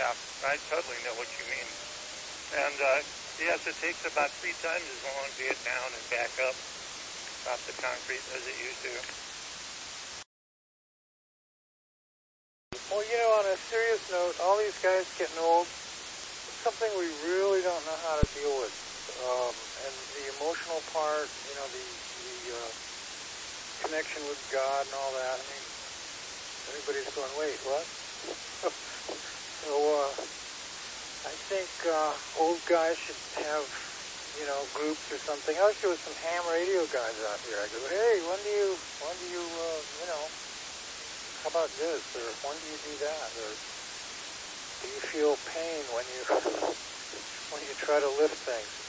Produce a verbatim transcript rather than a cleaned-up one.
yeah, I totally know what you mean. And, uh, yes, it takes about three times as long to get down and back up off the concrete as it used to. Well, you know, on a serious note, all these guys getting old, it's something we really don't know how to deal with. Um, and the emotional part, you know, the, the uh, connection with God and all that. I mean, everybody's going, wait, what? so, uh, I think uh, old guys should have, you know, groups or something. I wish there was some ham radio guys out here. I go, hey, when do you, when do you, uh, you know, how about this? Or when do you do that? Or do you feel pain when you when you try to lift things?